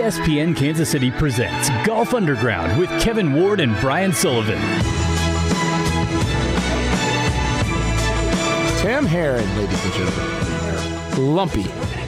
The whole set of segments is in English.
ESPN Kansas City presents Golf Underground with Kevin Ward and Brian Sullivan. Tim Herron, ladies and gentlemen. Lumpy.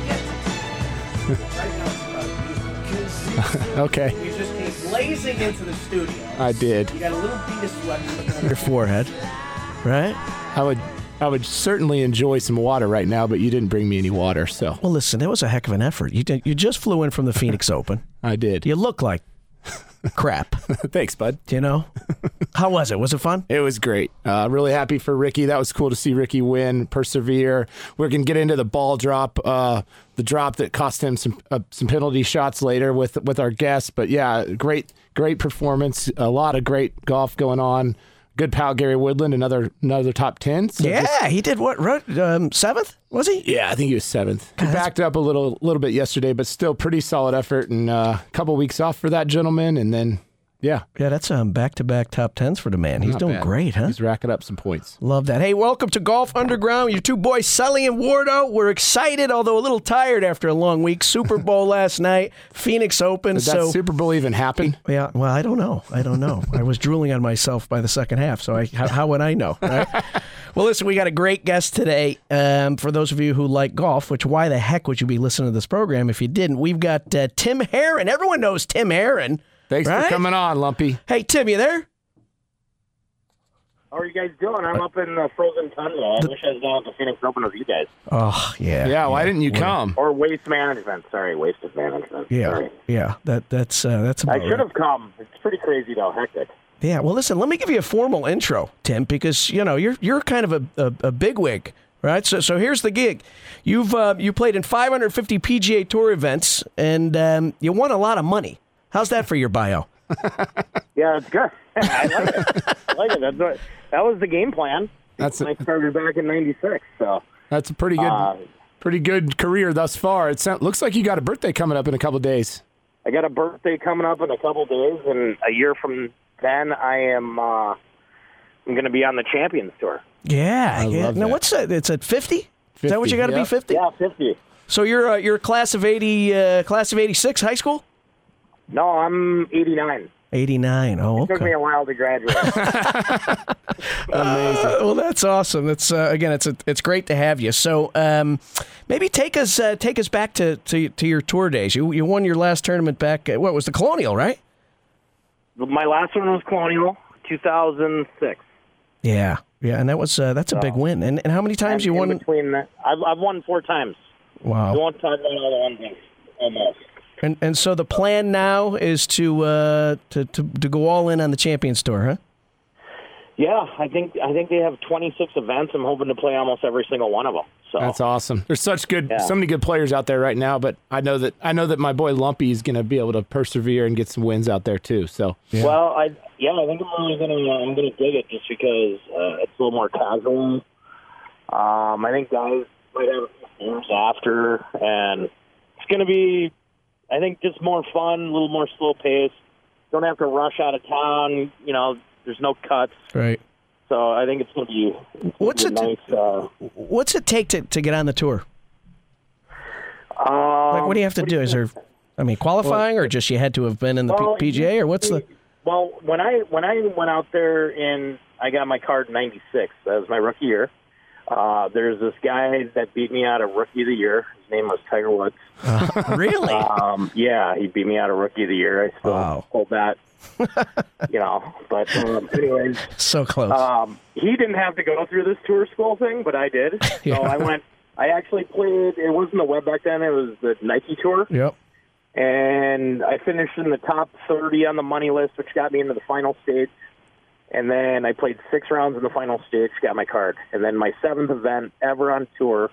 Okay. You just came blazing into the studio. I did. You got a little bead of sweat on Your forehead, right? I would certainly enjoy some water right now, but you didn't bring me any water, so. Well, listen, that was a heck of an effort. You just flew in from the Phoenix Open. I did. You look like crap. Thanks, bud. You know? How was it? Was it fun? It was great. Really happy for Ricky. That was cool to see Ricky win, persevere. We're going to get into the ball drop, the drop that cost him some penalty shots later with our guests. But yeah, great performance. A lot of great golf going on. Good pal Gary Woodland, another top 10. So he did what? 7th? Was he? Yeah, I think he was 7th. He backed up a little bit yesterday, but still pretty solid effort. And a couple weeks off for that gentleman, and then yeah, that's back-to-back top 10s for the man. He's doing great, huh? He's racking up some points. Love that. Hey, welcome to Golf Underground. Your two boys, Sully and Wardo. We're excited, although a little tired after a long week. Super Bowl last night, Phoenix Open. Did that Super Bowl even happen? Yeah, well, I don't know. I was drooling on myself by the second half, so how would I know, right? Well, listen, we got a great guest today. For those of you who like golf, which why the heck would you be listening to this program if you didn't? We've got Tim Herron. Everyone knows Tim Herron. Thanks for coming on, Lumpy. Hey, Tim, you there? How are you guys doing? I'm up in frozen tundra. I wish I was down at the Phoenix Open with you guys. Oh, yeah. Yeah, why didn't you come? Or Waste Management. Sorry, Waste Management. Yeah, Sorry. yeah. That's about I should have come. It's pretty crazy, though. Hectic. Yeah, well, listen, let me give you a formal intro, Tim, because, you're kind of a bigwig, right? So here's the gig. You played in 550 PGA Tour events, and you won a lot of money. How's that for your bio? Yeah, it's good. I like it. That was the game plan. I started back in '96, so that's a pretty good career thus far. Looks like you got a birthday coming up in a couple of days. I got a birthday coming up in a couple of days, and a year from then, I'm going to be on the Champions Tour. Yeah. Love now, that. what's that? It's at 50? Is that what you got to be? 50? Yeah, 50. So you're a class of 80, class of 86, high school? No, I'm 89. 89. Oh, okay. It took me a while to graduate. Amazing. Well, that's awesome. That's again, it's great to have you. So maybe take us back to your tour days. You won your last tournament back. What was the Colonial, right? My last one was Colonial, 2006. Yeah, and that's a big win. And how many times you won? Between that, I've won 4 times. Wow. One time, one thing, almost. And so the plan now is to go all in on the Champions Tour, huh? Yeah, I think they have 26 events. I'm hoping to play almost every single one of them. So that's awesome. There's so many good players out there right now, but I know that my boy Lumpy is going to be able to persevere and get some wins out there too. So yeah. Well, I think I'm gonna dig it just because it's a little more casual. I think guys might have years after, and it's going to be, I think, just more fun, a little more slow pace. Don't have to rush out of town. There's no cuts. Right. So I think it's going to be What's it take to get on the tour? What do you have to do? Is there, qualifying, or just you had to have been in the PGA, or what's the? Well, when I went out there I got my card in '96. That was my rookie year. There's this guy that beat me out of Rookie of the Year. His name was Tiger Woods. Really? Yeah, he beat me out of Rookie of the Year. I still hold that. But anyways. So close. He didn't have to go through this tour school thing, but I did. Yeah. So I actually played, it wasn't the web back then, it was the Nike Tour. Yep. And I finished in the top 30 on the money list, which got me into the final stage. And then I played 6 rounds in the final stage, got my card. And then my 7th event ever on tour,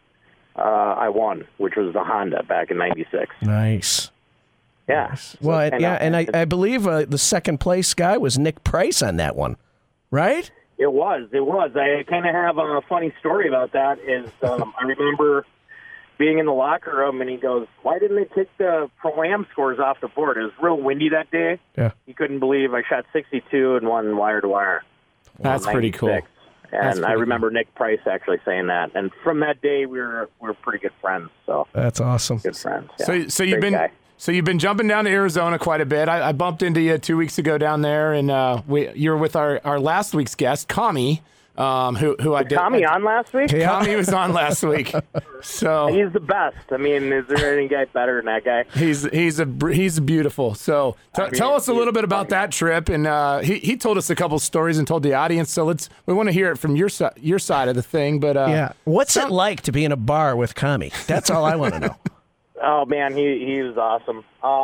I won, which was the Honda back in '96. Nice. Yeah. Nice. Well, and I believe the second place guy was Nick Price on that one, right? It was. I kind of have a funny story about that. I remember being in the locker room, and he goes, "Why didn't they take the Pro-Am scores off the board?" It was real windy that day. Yeah. He couldn't believe I shot 62 and won wire to wire. That's pretty cool. And I remember Nick Price actually saying that. And from that day, we were pretty good friends. So that's awesome. Good friends. Yeah. So you've So you've been jumping down to Arizona quite a bit. I bumped into you 2 weeks ago down there, and you were with our last week's guest, Kami, who I did. Tommy on last week? Kami was on last week. So He's the best. I mean, is there any guy better than that guy? he's beautiful. So tell us a little bit about that trip, and he told us a couple stories and told the audience. So we want to hear it from your side of the thing. But what's it like to be in a bar with Kami? That's all I want to know. Oh, man, he was awesome.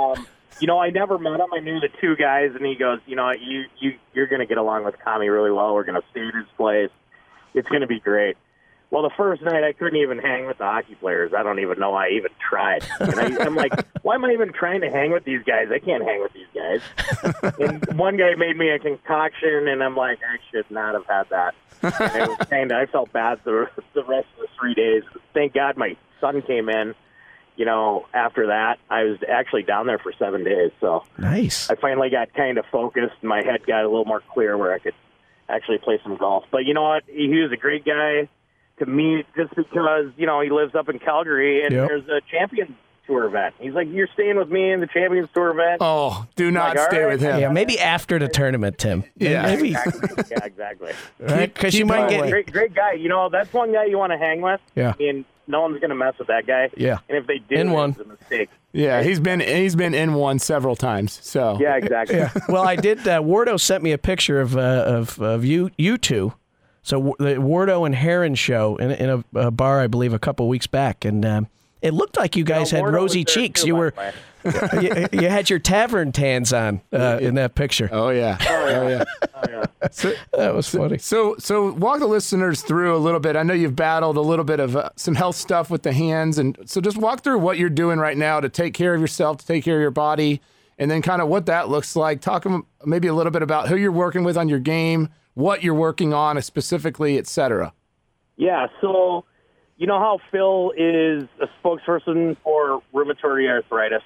I never met him. I knew the two guys, and he goes, you're going to get along with Kami really well. We're going to stay at his place. It's going to be great. Well, the first night, I couldn't even hang with the hockey players. I don't even know I even tried. And I'm like, why am I even trying to hang with these guys? I can't hang with these guys. And one guy made me a concoction, and I'm like, I should not have had that. And it was I felt bad the rest of the 3 days. Thank God my son came in. After that, I was actually down there for 7 days. So nice. I finally got kind of focused. And my head got a little more clear where I could actually play some golf. But you know what? He was a great guy to meet just because, he lives up in Calgary and there's a Champions Tour event. He's like, you're staying with me in the Champions Tour event? Oh, do not like, stay right. with him. Yeah, maybe after the tournament, Tim. Yeah. Maybe. Exactly. Yeah, exactly. Because you might get... Great guy. That's one guy you want to hang with. Yeah. I mean, no one's going to mess with that guy. Yeah. And if they do, it's a mistake. Yeah, he's been in one several times. So yeah, exactly. Yeah. Well, I did. Wardo sent me a picture of you two. So the Wardo and Heron show in a bar, I believe, a couple weeks back, and it looked like you guys had rosy cheeks. You were you had your tavern tans on in that picture. Oh yeah. Oh yeah. So, that was funny. So walk the listeners through a little bit. I know you've battled a little bit of some health stuff with the hands, and so just walk through what you're doing right now to take care of yourself, to take care of your body, and then kind of what that looks like. Talk maybe a little bit about who you're working with on your game, what you're working on specifically, etc. Yeah. So you know how Phil is a spokesperson for rheumatoid arthritis,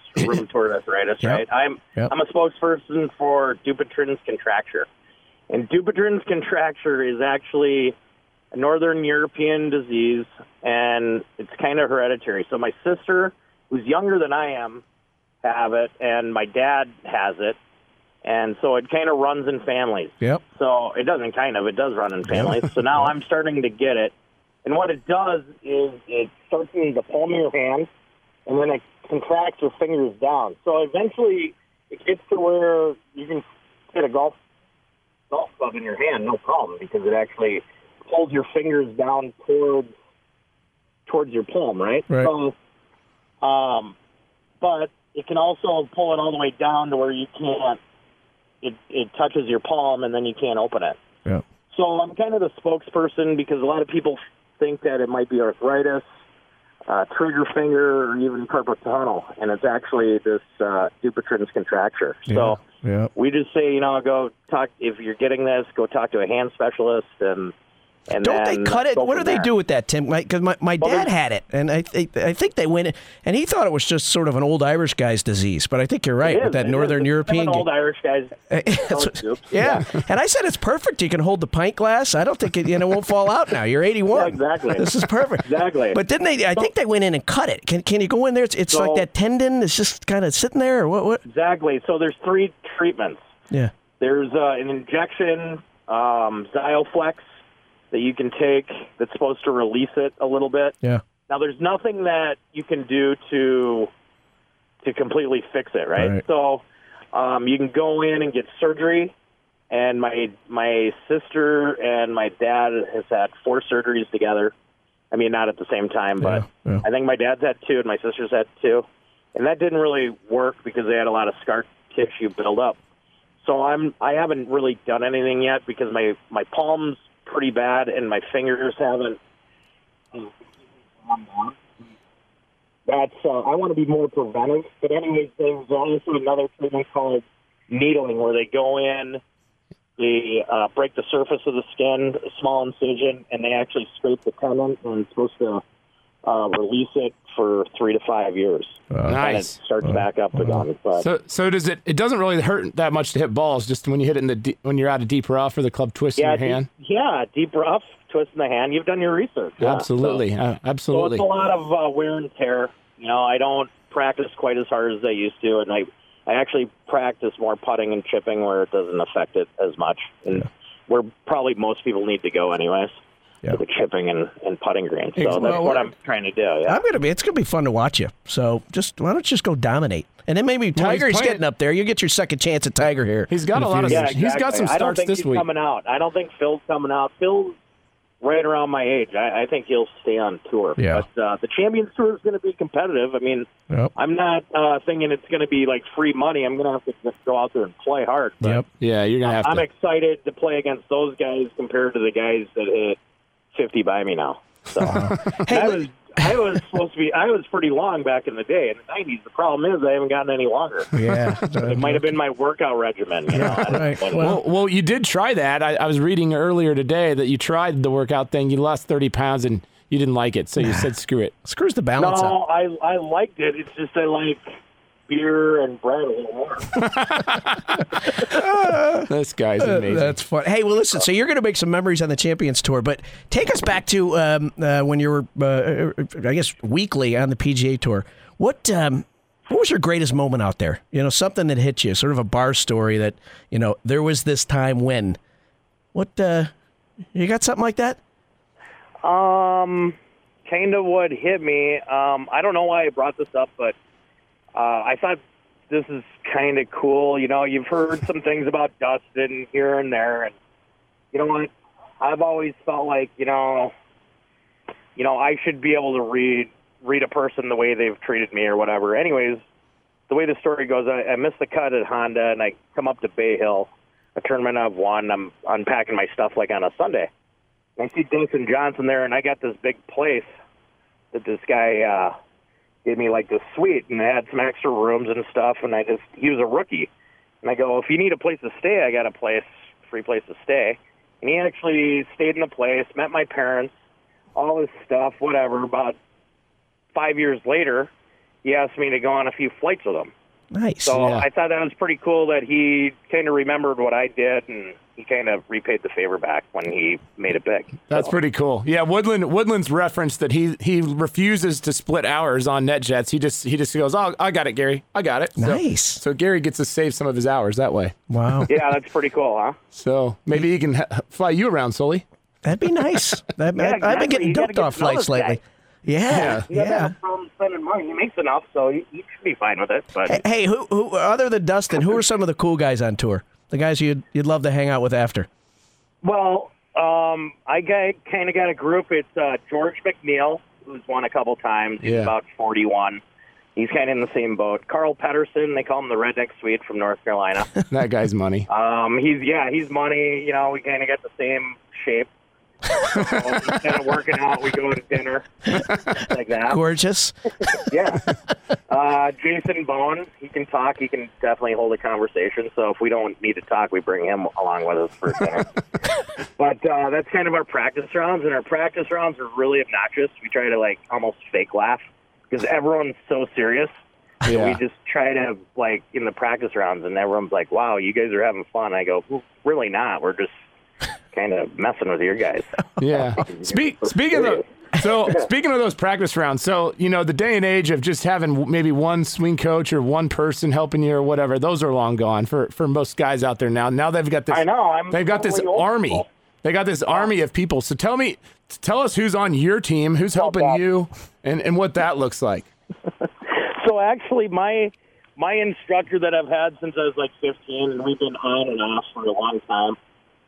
right? I'm a spokesperson for Dupuytren's contracture. And Dupuytren's contracture is actually a Northern European disease, and it's kind of hereditary. So my sister, who's younger than I am, have it, and my dad has it. And so it kind of runs in families. Yep. So it does run in families. So now I'm starting to get it. And what it does is it starts in the palm of your hand, and then it contracts your fingers down. So eventually it gets to where you can hit a golf club in your hand, no problem, because it actually pulls your fingers down towards your palm, right? So, but it can also pull it all the way down to where you can't. It touches your palm, and then you can't open it. Yeah. So I'm kind of the spokesperson because a lot of people think that it might be arthritis, trigger finger, or even carpal tunnel, and it's actually this Dupuytren's contracture. So we just say, go talk, if you're getting this, go talk to a hand specialist, and don't they cut it? What do they do with that, Tim? Because my dad had it, and I think they went, and he thought it was just sort of an old Irish guy's disease. But I think you're right with that Northern European. Old Irish guys. Yeah, and I said it's perfect. You can hold the pint glass. I don't think it won't fall out now. You're 81. Yeah, exactly. This is perfect. Exactly. But didn't they? I think they went in and cut it. Can you go in there? It's like that tendon is just kind of sitting there, or what? Exactly. So there's 3 treatments. Yeah. There's an injection, Xioflex, that you can take that's supposed to release it a little bit. Yeah. Now, there's nothing that you can do to completely fix it, right? So you can go in and get surgery, and my sister and my dad has had 4 surgeries together. I mean, not at the same time, but I think my dad's had 2 and my sister's had 2. And that didn't really work because they had a lot of scar tissue build up. So I haven't really done anything yet because my palms pretty bad, and my fingers haven't. That's I want to be more preventive. But anyways, there's also another treatment called needling, where they go in, they break the surface of the skin, a small incision, and they actually scrape the tendon, and it's supposed to release it for 3 to 5 years. Nice. And it starts back up again. But so does it? It doesn't really hurt that much to hit balls. Just when you hit it when you're out of deep rough or the club twists in your hand. Deep rough, twist in the hand. You've done your research. Yeah. Absolutely, absolutely. So it's a lot of wear and tear. I don't practice quite as hard as I used to, and I actually practice more putting and chipping where it doesn't affect it as much, and where probably most people need to go anyways. Yeah. For the chipping and putting green. So that's what I'm trying to do. Yeah. It's gonna be fun to watch you. So why don't you just go dominate? And then maybe Tiger's getting up there. You get your second chance at Tiger here. He's got a lot of. Yeah, exactly. He's got some starts this week. Coming out. I don't think Phil's coming out. Phil's right around my age. I think he'll stay on tour. Yeah. But the Champions Tour is going to be competitive. I mean, I'm not thinking it's going to be like free money. I'm going to have to just go out there and play hard. But Yeah, you're going to have to. I'm excited to play against those guys compared to the guys that hit 50 by me now. So I was pretty long back in the day in the 90s. The problem is I haven't gotten any longer. Yeah. It might have been my workout regimen. You know? Right. Well, you did try that. I was reading earlier today that you tried the workout thing. You lost 30 pounds and you didn't like it, so you said screw it. Screws the balance up. No, I liked it. It's just I like beer and bread a little more. This guy's amazing. That's fun. Hey, well, listen, so you're going to make some memories on the Champions Tour, but take us back to when you were, I guess, weekly on the PGA Tour. What was your greatest moment out there? You know, something that hit you, sort of a bar story that, you know, there was this time when. What, you got something like that? Kind of what hit me. I don't know why I brought this up, but I thought this is kind of cool. You know, you've heard some things about Dustin here and there, and you know what? I've always felt like, you know, I should be able to read a person the way they've treated me or whatever. Anyways, the way the story goes, I missed the cut at Honda, and I come up to Bay Hill, a tournament I've won. I'm unpacking my stuff like on a Sunday. And I see Dustin Johnson there, and I got this big place that this guy gave me like this suite, and I had some extra rooms and stuff, and he was a rookie. And I go, if you need a place to stay, I got a free place to stay. And he actually stayed in the place, met my parents, all this stuff, whatever. About 5 years later, he asked me to go on a few flights with him. Nice. So I thought that was pretty cool that he kind of remembered what I did, and he kind of repaid the favor back when he made it big. That's pretty cool. Yeah, Woodland's referenced that he refuses to split hours on NetJets. He just goes, oh, I got it, Gary. I got it. Nice. So Gary gets to save some of his hours that way. Wow. Yeah, that's pretty cool, huh? So maybe he can fly you around, Sully. That'd be nice. I've been getting dumped off flights lately. Yeah. He doesn't have a problem spending money. He makes enough, so he should be fine with it. But Hey, who other than Dustin, who are some of the cool guys on tour? The guys you'd love to hang out with after? Well, I kind of got a group. It's George McNeil, who's won a couple times. He's about 41. He's kind of in the same boat. Carl Pedersen, they call him the Redneck Swede from North Carolina. That guy's money. He's money. You know, we kind of got the same shape. So instead of working out, we go to dinner like that. Gorgeous. Yeah. Jason Bowen, he can talk. He can definitely hold a conversation. So if we don't need to talk, we bring him along with us for dinner. But that's kind of our practice rounds, and our practice rounds are really obnoxious. We try to like almost fake laugh because everyone's so serious. Yeah. So we just try to like in the practice rounds, and everyone's like, "Wow, you guys are having fun." I go, well, "Really not. We're just kind of messing with your guys." Yeah. Speaking of those practice rounds, so you know the day and age of just having maybe one swing coach or one person helping you or whatever, those are long gone for most guys out there now. Now they've got this. I know. They've got this army. School. They got this army of people. So tell us who's on your team, who's helping you, and what that looks like. So actually, my instructor that I've had since I was like 15, and we've been on and off for a long time.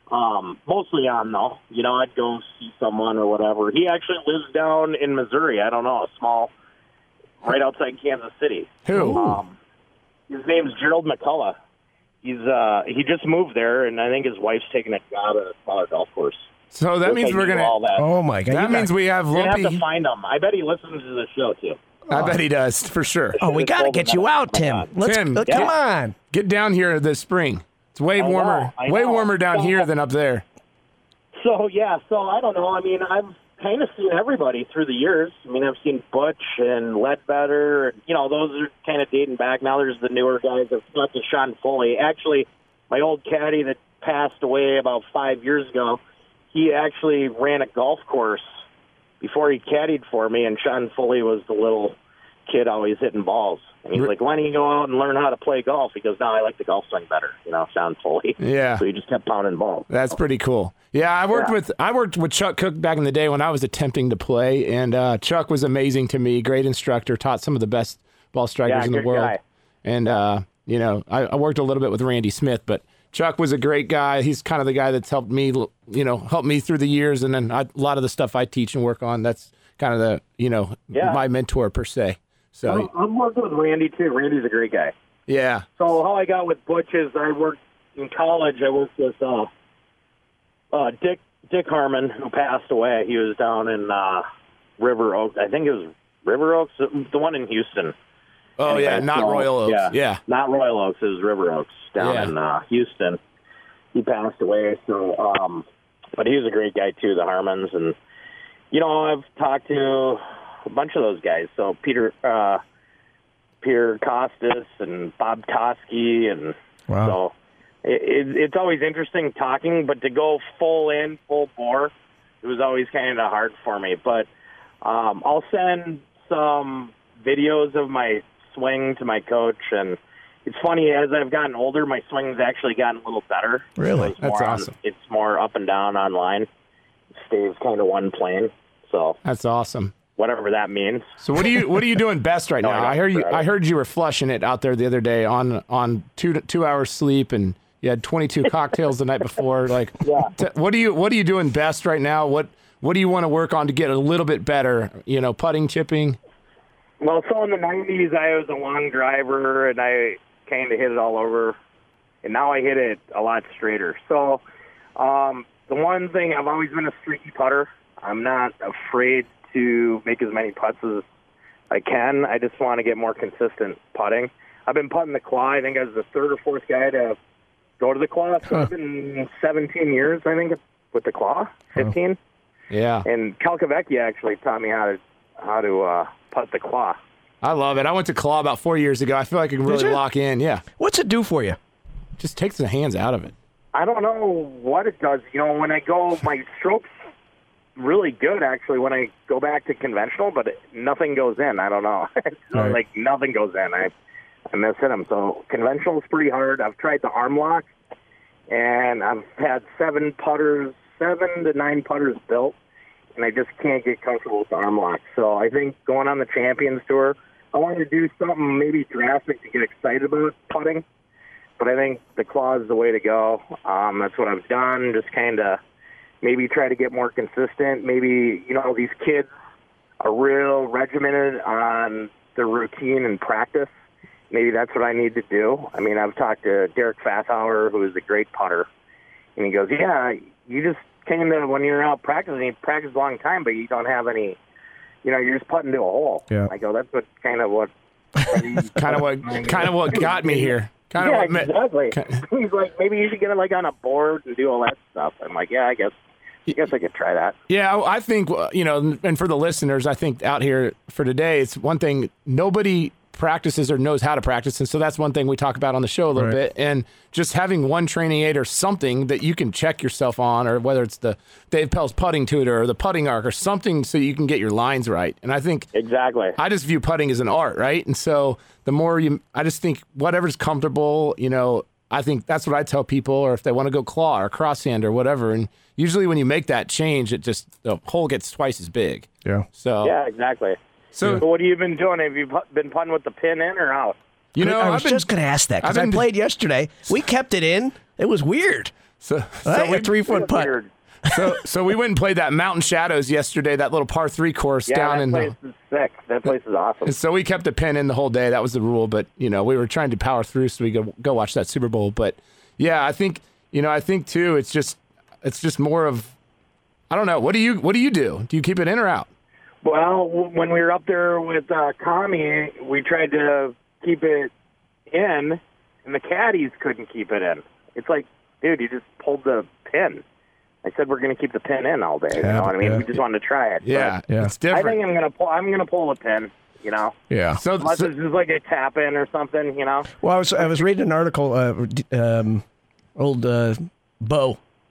Mostly on though. You know, I'd go see someone or whatever. He actually lives down in Missouri. I don't know, a small, right outside Kansas City. Who? His name's Gerald McCullough. He just moved there, and I think his wife's taking a job at a smaller golf course. So that means we're gonna. All that. Oh my God! That means we have You're Lumpy. gonna have to find him. I bet he listens to the show too. I bet he does for sure. Oh, we got to get you out, Tim. Tim, Come on. Get down here this spring. It's way warmer. I Way know. warmer down here than up there. So I don't know. I mean, I've kind of seen everybody through the years. I mean, I've seen Butch and Ledbetter. You know, those are kind of dating back. Now there's the newer guys. I've got to Sean Foley. Actually, my old caddy that passed away about 5 years ago, he actually ran a golf course before he caddied for me, and Sean Foley was the little kid always hitting balls. And he's like, why don't you go out and learn how to play golf? He goes, no, I like the golf swing better, sound fully. Yeah. So he just kept pounding balls. That's pretty cool. Yeah, I worked with Chuck Cook back in the day when I was attempting to play, and Chuck was amazing to me. Great instructor, taught some of the best ball strikers in the world. Guy. And I worked a little bit with Randy Smith, but Chuck was a great guy. He's kind of the guy that's helped me through the years, and then a lot of the stuff I teach and work on. That's kind of the my mentor per se. So I've worked with Randy too. Randy's a great guy. Yeah. So how I got with Butch is I worked in college. I worked with Dick Harmon, who passed away. He was down in River Oaks. I think it was River Oaks, the one in Houston. Oh, anyway, yeah, not Royal Oaks. Yeah. Not Royal Oaks. It was River Oaks down in Houston. He passed away. So, but he was a great guy too, the Harmons, and I've talked to a bunch of those guys. So Pierre Costas and Bob Toski, and so it's always interesting talking. But to go full bore, it was always kind of hard for me. But I'll send some videos of my swing to my coach, and it's funny, as I've gotten older, my swing's actually gotten a little better. Really? That's awesome. It's more up and down online. It stays kind of one plane. So that's awesome. Whatever that means. So what are you doing best right now? I heard you were flushing it out there the other day on 2 hours sleep, and you had 22 cocktails the night before. Like, what are you doing best right now? What do you want to work on to get a little bit better? Putting, chipping. Well, so in the 90s, I was a long driver, and I kind of hit it all over, and now I hit it a lot straighter. So the one thing, I've always been a streaky putter. I'm not afraid to make as many putts as I can. I just want to get more consistent putting. I've been putting the claw. I think I was the third or fourth guy to go to the claw. So I've been 17 years, I think, with the claw, 15. Yeah. And Calcavecchia actually taught me how to putt the claw. I love it. I went to claw about 4 years ago. I feel like I can really lock in. Yeah. What's it do for you? Just takes the hands out of it. I don't know what it does. When I go, my stroke's really good, actually, when I go back to conventional, but nothing goes in. I don't know. Like, nothing goes in. I miss hitting them. So conventional is pretty hard. I've tried the arm lock, and I've had 7 to 9 putters built, and I just can't get comfortable with the arm lock. So I think going on the Champions Tour, I wanted to do something maybe drastic to get excited about putting, but I think the claw is the way to go. That's what I've done, just kind of maybe try to get more consistent. Maybe, these kids are real regimented on the routine and practice. Maybe that's what I need to do. I mean, I've talked to Derek Fathauer, who is a great putter, and he goes, yeah, you just kind of, when you're out practicing, you practice a long time, but you don't have any, you're just putting to a hole. Yeah. I go, that's what kind of what got me here. Exactly. He's like, maybe you should get it like on a board and do all that stuff. I'm like, yeah, I guess I could try that. Yeah, I think, and for the listeners, I think out here for today, it's one thing, nobody practices or knows how to practice. And so that's one thing we talk about on the show a little bit. And just having one training aid or something that you can check yourself on, or whether it's the Dave Pell's putting tutor or the putting arc or something so you can get your lines right. And I think exactly, I just view putting as an art, right? And so the more I just think whatever's comfortable, I think that's what I tell people, or if they want to go claw or crosshand or whatever. And usually when you make that change, the hole gets twice as big. Yeah. So yeah, exactly. So what have you been doing? Have you been putting with the pin in or out? I was just going to ask that because I played yesterday. We kept it in. It was weird. So we 3-foot putt. Weird. So we went and played that Mountain Shadows yesterday, that little par 3 course down in. That place is sick. That place is awesome. And so we kept the pin in the whole day. That was the rule, but we were trying to power through so we could go watch that Super Bowl. But yeah, I think too. It's just more of, I don't know. What do you do? Do you keep it in or out? Well, when we were up there with Kami, we tried to keep it in, and the caddies couldn't keep it in. It's like, dude, you just pulled the pin. I said we're going to keep the pin in all day. You know what I mean? We just wanted to try it. Yeah, it's different. I think I'm going to pull the pin. Yeah. So unless it's just like a tap in or something. Well, I was reading an article. Old Bo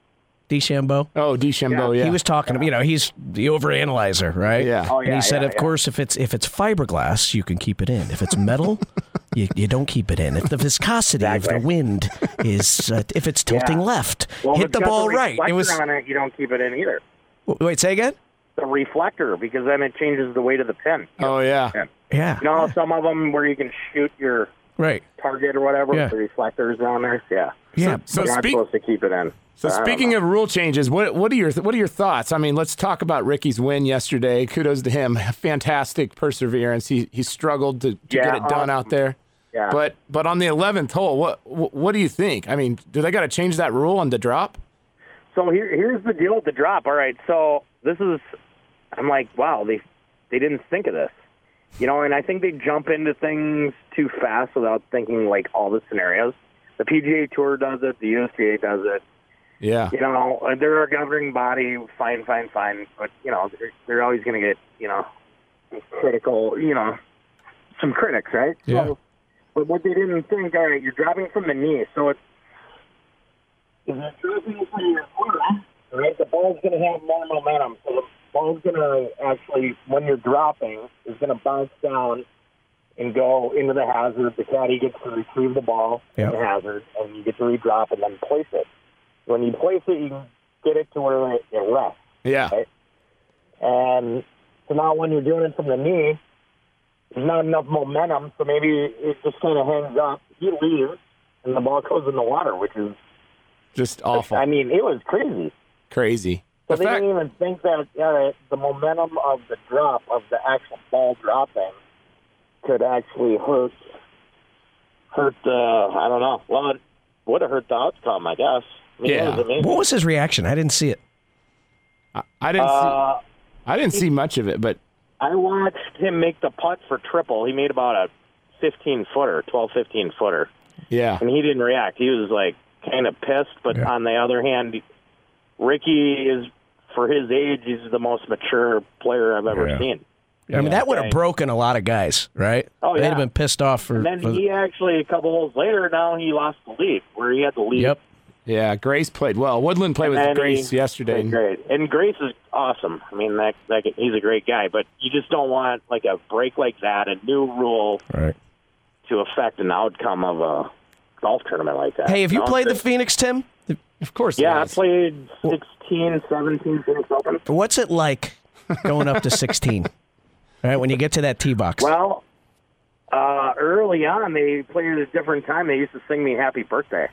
DeChambeau. Oh, DeChambeau, yeah. He was talking, he's the overanalyzer, right? Yeah. Oh, And he said, of course, if it's fiberglass, you can keep it in. If it's metal, you don't keep it in. If the viscosity of the wind is, if it's tilting left, hit the ball right. It was on it. You don't keep it in either. Wait, say again? The reflector, because then it changes the weight of the pin. Oh, yeah. Yeah. You know, some of them where you can shoot your target or whatever with the reflectors on there. Yeah. Yeah. So you're not supposed to keep it in. So speaking of rule changes, what are your thoughts? I mean, let's talk about Ricky's win yesterday. Kudos to him. Fantastic perseverance. He struggled to get it done out there. Yeah. But on the 11th hole, what do you think? I mean, do they got to change that rule on the drop? So here's the deal with the drop. All right. So I'm like, wow, they didn't think of this. And I think they jump into things too fast without thinking like all the scenarios. The PGA Tour does it. The USGA does it. Yeah. They're a governing body, fine. But, they're always going to get, critical, some critics, right? Yeah. So, but what they didn't think, all right, you're dropping from the knee. So if you're dropping from your arm, right, the ball's going to have more momentum. So the ball's going to actually, when you're dropping, is going to bounce down and go into the hazard. The caddy gets to retrieve the ball in the hazard, and you get to redrop and then place it. When you place it, you can get it to where it rests. Yeah. Right? And so now when you're doing it from the knee, there's not enough momentum, so maybe it just kind of hangs up. You leave, and the ball goes in the water, which is just awful. I mean, it was crazy. Crazy. So they didn't even think that the momentum of the drop, of the actual ball dropping, could actually hurt. I don't know. Well, it would have hurt the outcome, I guess. I mean, Yeah. What was his reaction? I didn't see it. I didn't see much of it, but I watched him make the putt for triple. He made about a 15-footer. yeah. And he didn't react. He was like kind of pissed, but on the other hand, Ricky is, for his age, he's the most mature player I've ever seen. I mean, that would have broken a lot of guys, right? Oh, yeah. They'd have been pissed off for... And then he actually, a couple holes later, now he lost the lead, where he had the lead. Yep. Yeah, Grace played well. Woodland played with Grace yesterday. Great. And Grace is awesome. I mean, he's a great guy, but you just don't want like a break like that, a new rule to affect an outcome of a golf tournament like that. Hey, have you played the Phoenix, Tim? Of course. Yeah, I played 16, 17 Phoenix Open. What's it like going up to 16? All right, when you get to that tee box. Well, early on, they played at a different time. They used to sing me happy birthday.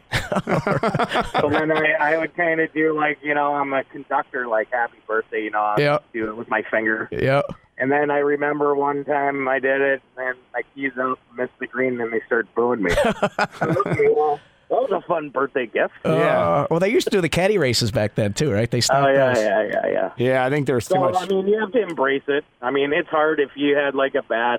So then I would kind of do like, I'm a conductor, like happy birthday, I do it with my finger. Yeah. And then I remember one time I did it, and I keys out, missed the green, and they started booing me. Okay, well, that was a fun birthday gift. Well, they used to do the caddy races back then, too, right? They stopped those. Yeah. Yeah, I think there's too much. I mean, you have to embrace it. I mean, it's hard if you had like a bad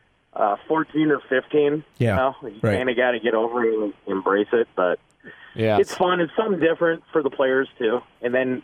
14 or 15. Yeah, you kind of got to get over it and embrace it. But it's fun. It's something different for the players too. And then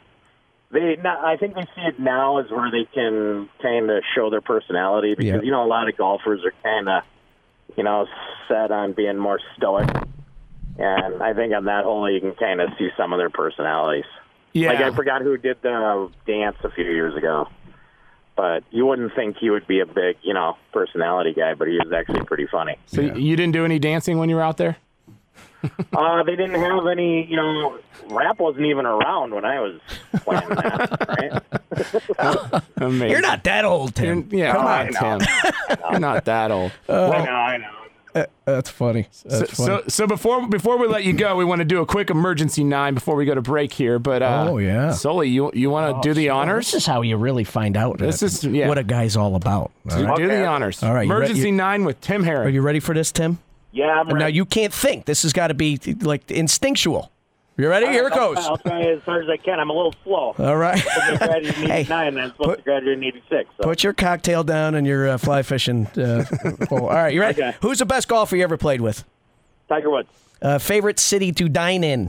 I think they see it now as where they can kind of show their personality because a lot of golfers are kind of set on being more stoic. And I think on that hole you can kind of see some of their personalities. Yeah. Like I forgot who did the dance a few years ago. But you wouldn't think he would be a big, personality guy, but he was actually pretty funny. So you didn't do any dancing when you were out there? They didn't have any, rap wasn't even around when I was playing that, right? Amazing. You're not that old, Tim. Come on, Tim. You're not that old. I know. That's funny. So before we let you go, we want to do a quick emergency 9 before we go to break here. But Sully, you want to do the honors? This is how you really find out. What a guy's all about. Do the honors. All right, emergency 9 with Tim Herrick. Are you ready for this, Tim? Yeah, I'm ready. Now you can't think. This has got to be like instinctual. You ready? Here it goes. I'll try as hard as I can. I'm a little slow. All right. I graduated in 89, and I'm supposed to graduate in 86. So. Put your cocktail down and your fly fishing pole. All right, you ready? Okay. Who's the best golfer you ever played with? Tiger Woods. Favorite city to dine in?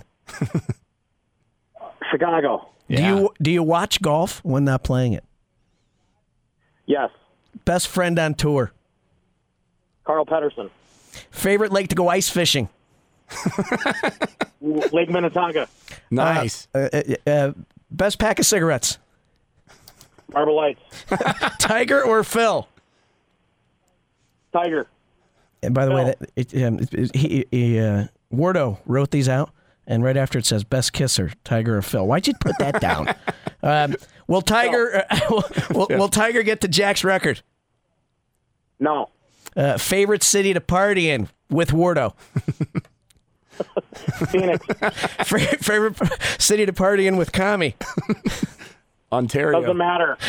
Chicago. Yeah. Do you watch golf when not playing it? Yes. Best friend on tour? Carl Pedersen. Favorite lake to go ice fishing? Lake Minnetonka. Nice. Best pack of cigarettes. Marble Lights. Tiger or Phil? Tiger. And by the way, Wardo wrote these out, and right after it says best kisser, Tiger or Phil. Why'd you put that down? Will Tiger will Tiger get to Jack's record? No. Favorite city to party in with Wardo? Phoenix. Favorite city to party in with Kami? Ontario. Doesn't matter.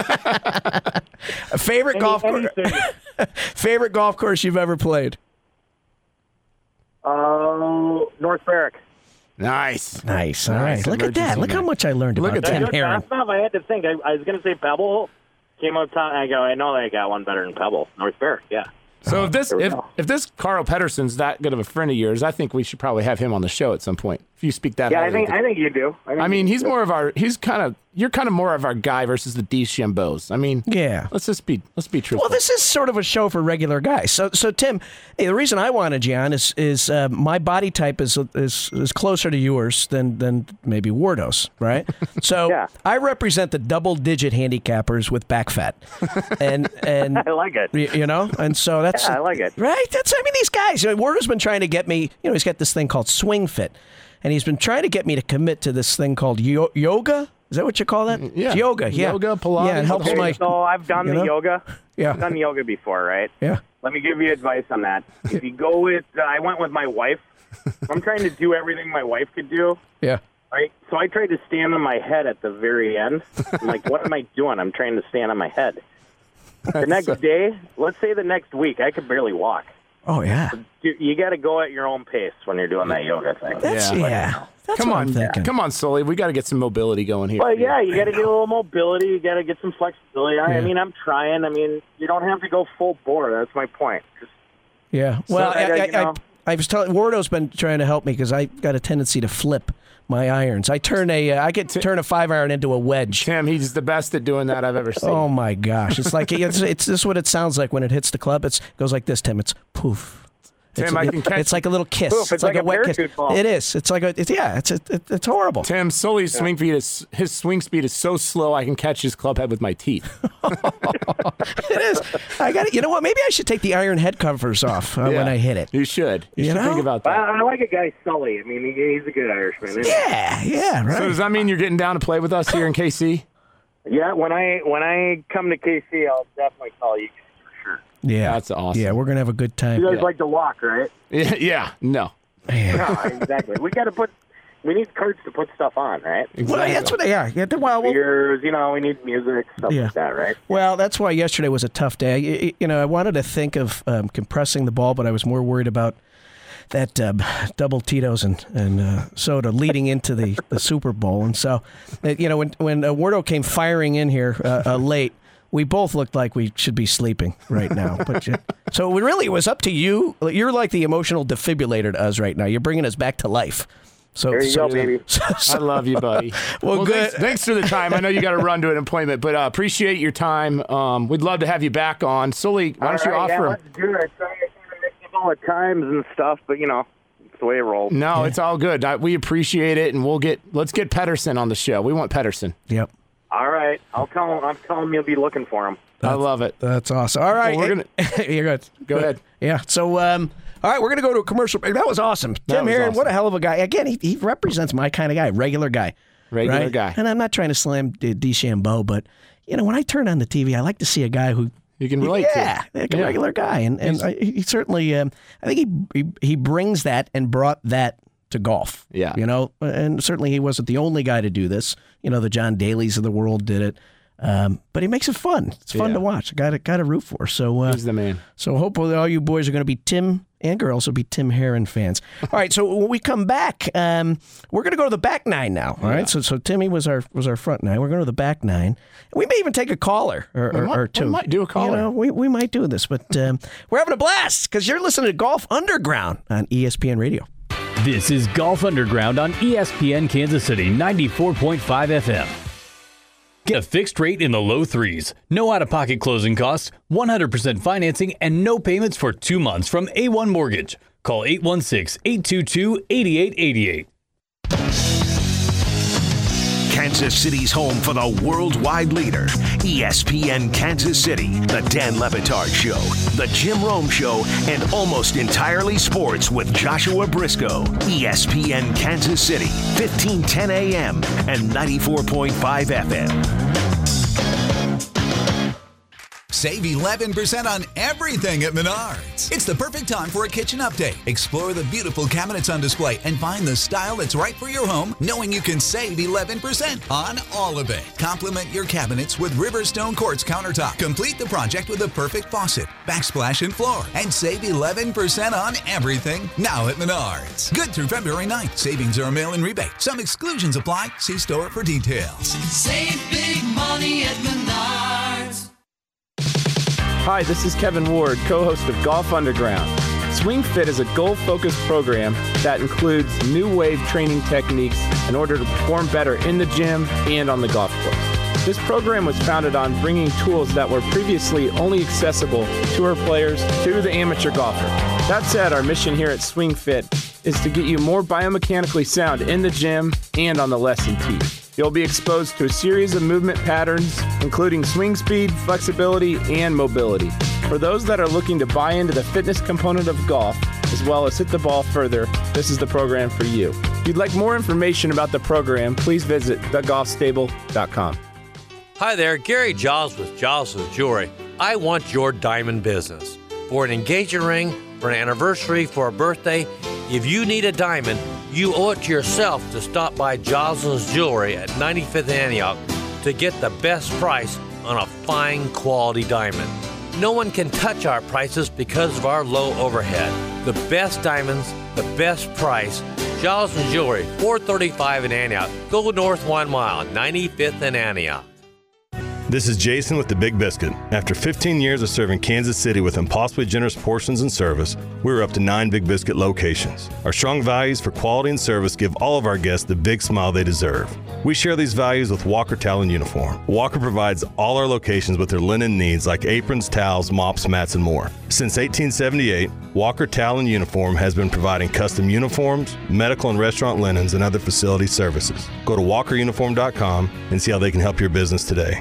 Favorite golf course you've ever played? North Berwick. Nice. Nice. All right. Look at that. Look how much I learned Look about at Tim that. Herron. That's not, I had to think. I was going to say Pebble. Came up top. I go, I know they got one better than Pebble. North Berwick, yeah. So if go. this Carl Pedersen's that good of a friend of yours, I think we should probably have him on the show at some point. If you speak that, Yeah, highly I think you do. you're kind of more of our guy versus the DeChambeaus. I mean, Yeah. let's be truthful. Well, this is sort of a show for regular guys. So Tim, hey, the reason I wanted you on is my body type is closer to yours than maybe Wardo's, right? So Yeah. I represent the double-digit handicappers with back fat, and I like it. you know, and so that's I like it. right. These guys. Wardo's been trying to get me. He's got this thing called Swing Fit, and he's been trying to get me to commit to this thing called yoga. Is that what you call that? Yeah. It's yoga. Yeah. Yoga, Pilates. Yeah, it helps Okay, my. so I've done you the know? yoga. Yeah. I've done yoga before, right? Yeah. Let me give you advice on that. If you go with, I went with my wife. I'm trying to do everything my wife could do. Yeah. Right? So I tried to stand on my head at the very end. I'm like, what am I doing? I'm trying to stand on my head. The next day, let's say the next week, I could barely walk. Oh yeah. You got to go at your own pace when you're doing that yoga thing. That's Yeah. That's Come what on, I'm thinking. come on, Sully. We got to get some mobility going here. Well, yeah, you got to get a little mobility. You got to get some flexibility. I mean, I'm trying. I mean, you don't have to go full bore. That's my point. Just, Yeah. Well, you know. I was telling Wardo's been trying to help me because I got a tendency to flip my irons. I turn I get to turn a 5-iron into a wedge. Tim, he's the best at doing that I've ever seen. Oh my gosh! It's like it's this is what it sounds like when it hits the club. It goes like this, Tim. It's poof. Tim, I can catch. It's like a little kiss. Poof, it's like a wet kiss. parachute fall. It is. It's like it's horrible. Tim, Sully's swing speed is so slow I can catch his club head with my teeth. It is. I got it. You know what? Maybe I should take the iron head covers off when Yeah. I hit it. You should. You You should know? think about that. I like a guy, Sully. I mean, he's a good Irishman. Isn't he? Yeah. Right. So does that mean you're getting down to play with us here in KC? Yeah, when I come to KC, I'll definitely call you guys for sure. Yeah. That's awesome. Yeah, we're gonna have a good time. You guys like to walk, right? Yeah. No. No, exactly. We need carts to put stuff on, right? Well, that's what they are. Yeah, well, Beers, we need music, stuff Yeah. like that, right? Well, that's why yesterday was a tough day. I wanted to think of compressing the ball, but I was more worried about that double Tito's and soda leading into the Super Bowl. And so, when Wardo came firing in here late, we both looked like we should be sleeping right now. But so it was up to you. You're like the emotional defibrillator to us right now. You're bringing us back to life. So, There you go, baby. I love you, buddy. Well, good. Thanks for the time. I know you got to run to an appointment, but appreciate your time. We'd love to have you back on. Sully, why don't you offer him? Let's do it. I try to mix up all the times and stuff, but it's the way it rolls. No, it's all good. We appreciate it, and let's get Pedersen on the show. We want Pedersen. Yep. All right, I'm telling him you'll be looking for him. I love it. That's awesome. All right. Well, You're good. Go ahead. Yeah. So, all right, we're going to go to a commercial break. That was awesome. Tim was Herron, awesome. what a hell of a guy. Again, he represents my kind of guy, regular guy. Regular right? guy. And I'm not trying to slam DeChambeau, but, when I turn on the TV, I like to see a guy who You can relate to. yeah, like a regular guy. And he certainly, I think he brings that and brought that to golf. Yeah. And certainly he wasn't the only guy to do this. The John Daly's of the world did it. But he makes it fun. It's fun to watch. Got to root for. So He's the man. So hopefully all you boys are going to be Tim and girls will be Tim Herron fans. All right. So when we come back, we're going to go to the back nine now. All right. So Timmy was our front nine. We're going to the back nine. We may even take a caller or two. We might do a caller. We might do this, but we're having a blast because you're listening to Golf Underground on ESPN Radio. This is Golf Underground on ESPN Kansas City 94.5 FM. Get a fixed rate in the low threes, no out-of-pocket closing costs, 100% financing, and no payments for 2 months from A1 Mortgage. Call 816-822-8888. Kansas City's home for the worldwide leader, ESPN Kansas City, the Dan Le Batard Show, the Jim Rome Show, and Almost Entirely Sports with Joshua Briscoe. ESPN Kansas City, 1510 AM and 94.5 FM. Save 11% on everything at Menards. It's the perfect time for a kitchen update. Explore the beautiful cabinets on display and find the style that's right for your home, knowing you can save 11% on all of it. Complement your cabinets with Riverstone Quartz countertop. Complete the project with a perfect faucet, backsplash, and floor. And save 11% on everything now at Menards. Good through February 9th. Savings are a mail-in rebate. Some exclusions apply. See store for details. Save big money at Menards. Hi, this is Kevin Ward, co-host of Golf Underground. Swing Fit is a goal-focused program that includes new wave training techniques in order to perform better in the gym and on the golf course. This program was founded on bringing tools that were previously only accessible to tour players to the amateur golfer. That said, our mission here at Swing Fit is to get you more biomechanically sound in the gym and on the lesson tee. You'll be exposed to a series of movement patterns, including swing speed, flexibility, and mobility. For those that are looking to buy into the fitness component of golf, as well as hit the ball further, this is the program for you. If you'd like more information about the program, please visit thegolfstable.com. Hi there, Gary Giles with Giles' Jewelry. I want your diamond business. For an engagement ring, for an anniversary, for a birthday, if you need a diamond, you owe it to yourself to stop by Giles' Jewelry at 95th Antioch to get the best price on a fine quality diamond. No one can touch our prices because of our low overhead. The best diamonds, the best price. Giles' Jewelry, 435 in Antioch. Go north 1 mile, 95th and Antioch. This is Jason with the Big Biscuit. After 15 years of serving Kansas City with impossibly generous portions and service, we're up to 9 Big Biscuit locations. Our strong values for quality and service give all of our guests the big smile they deserve. We share these values with Walker Talon Uniform. Walker provides all our locations with their linen needs like aprons, towels, mops, mats, and more. Since 1878, Walker Talon Uniform has been providing custom uniforms, medical and restaurant linens, and other facility services. Go to walkeruniform.com and see how they can help your business today.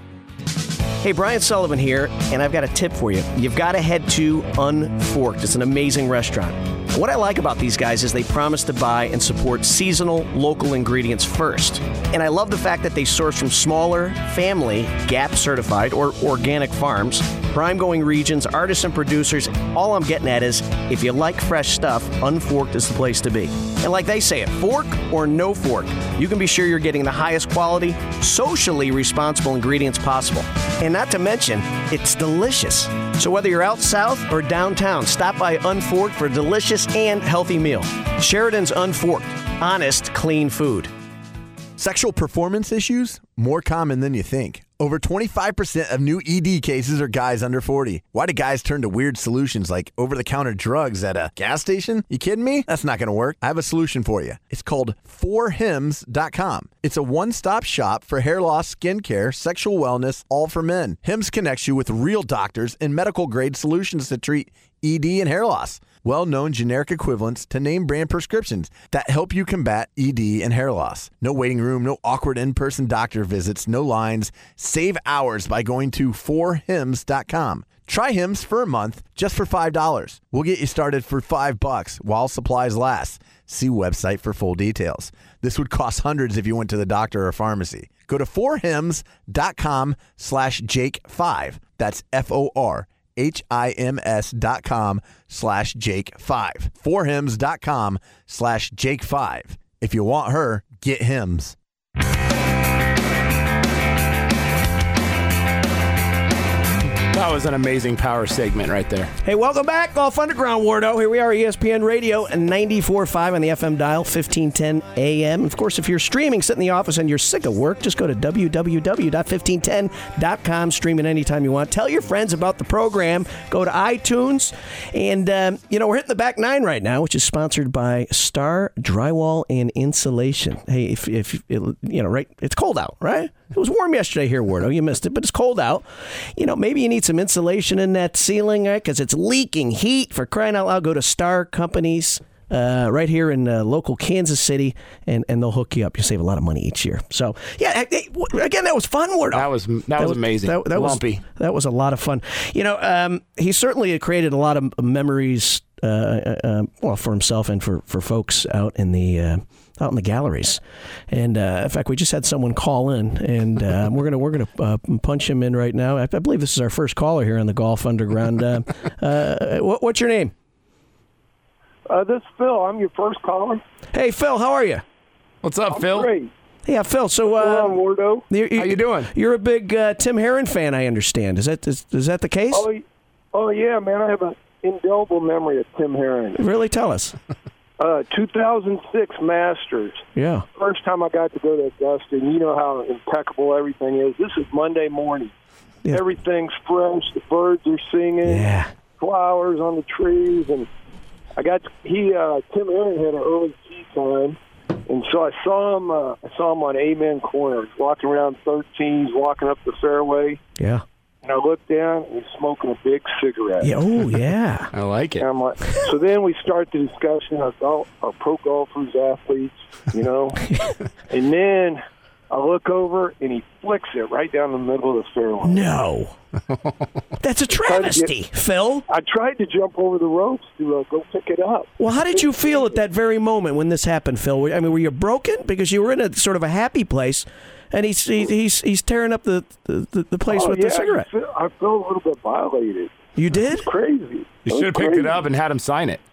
Hey, Brian Sullivan here, and I've got a tip for you. You've got to head to Unforked. It's an amazing restaurant. What I like about these guys is they promise to buy and support seasonal, local ingredients first. And I love the fact that they source from smaller, family, GAP certified, or organic farms, prime-going regions, artisan producers. All I'm getting at is, if you like fresh stuff, Unforked is the place to be. And like they say it, fork or no fork, you can be sure you're getting the highest quality, socially responsible ingredients possible. And not to mention, it's delicious. So whether you're out south or downtown, stop by Unforked for a delicious and healthy meal. Sheridan's Unforked. Honest, clean food. Sexual performance issues? More common than you think. Over 25% of new ED cases are guys under 40. Why do guys turn to weird solutions like over-the-counter drugs at a gas station? You kidding me? That's not going to work. I have a solution for you. It's called 4hims.com. It's a one-stop shop for hair loss, skincare, sexual wellness, all for men. Hims connects you with real doctors and medical-grade solutions to treat ED and hair loss. Well-known generic equivalents to name brand prescriptions that help you combat ED and hair loss. No waiting room, no awkward in-person doctor visits, no lines. Save hours by going to 4hims.com. Try Hims for a month just for $5. We'll get you started for $5 while supplies last. See website for full details. This would cost hundreds if you went to the doctor or pharmacy. Go to 4hims.com/Jake5. That's FORHIMS.com/Jake5. 4hims.com/Jake5. If you want her, get Hims. That was an amazing power segment right there. Hey, welcome back, Golf Underground, Wardo. Here we are, ESPN Radio, 94.5 on the FM dial, 1510 AM. Of course, if you're streaming, sit in the office and you're sick of work, just go to www.1510.com, stream it anytime you want. Tell your friends about the program. Go to iTunes. And, we're hitting the back nine right now, which is sponsored by Star Drywall and Insulation. Hey, if right, it's cold out, right? It was warm yesterday here, Wardo. You missed it, but it's cold out. Maybe you need some insulation in that ceiling, right? Because it's leaking heat. For crying out loud, go to Star Companies right here in local Kansas City, and they'll hook you up. You save a lot of money each year. So, yeah, again, that was fun, Wardo. That was amazing. That Lumpy. That was a lot of fun. He certainly created a lot of memories, for himself and for folks out in the galleries. And in fact, we just had someone call in, and we're gonna punch him in right now. I believe this is our first caller here on the Golf Underground. What's your name? This is Phil. I'm your first caller. Hey, Phil, how are you? What's up, I'm Phil? Great. Yeah, Phil. So, Wardo. How you doing? You're a big Tim Herron fan, I understand. Is that the case? Oh yeah, man. I have an indelible memory of Tim Herron. Really? Tell us. 2006 Masters. Yeah. First time I got to go to Augusta, and you know how impeccable everything is. This is Monday morning. Yeah. Everything's fresh. The birds are singing. Yeah. Flowers on the trees, and Tim Herron had an early tee time, and so I saw him on Amen Corner, walking around 13s, walking up the fairway. Yeah. And I looked down, and he's smoking a big cigarette. Yeah. Oh, yeah. I like it. And I'm like, so then we start the discussion of our pro golfers, athletes, and then I look over, and he flicks it right down the middle of the fairway. No. That's a travesty, Phil. I tried to jump over the ropes to go pick it up. Well, how did you feel at that very moment when this happened, Phil? I mean, were you broken? Because you were in a sort of a happy place, and he's tearing up the place with the cigarette. I felt a little bit violated. You did? It's crazy. You should have picked it up and had him sign it.